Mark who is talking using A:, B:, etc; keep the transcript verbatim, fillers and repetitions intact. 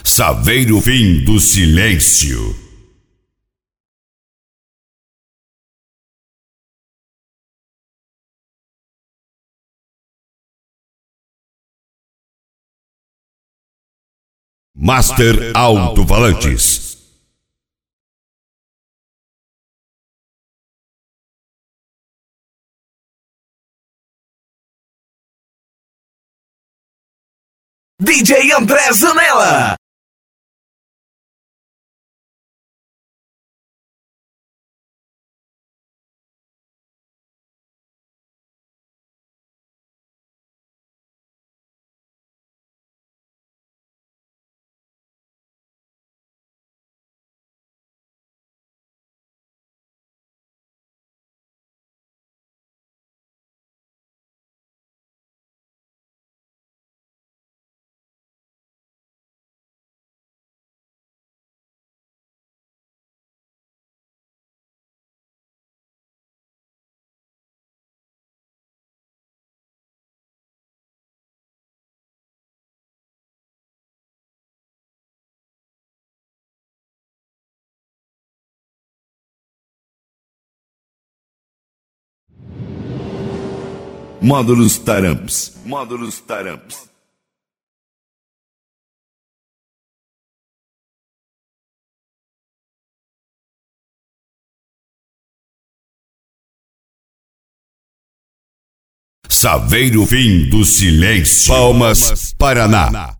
A: Saber o fim do silêncio. Master Alto-Falantes.
B: D J André Zanella.
A: Módulos Taramps. Módulos Taramps. Saber o fim do silêncio. Palmas, Paraná.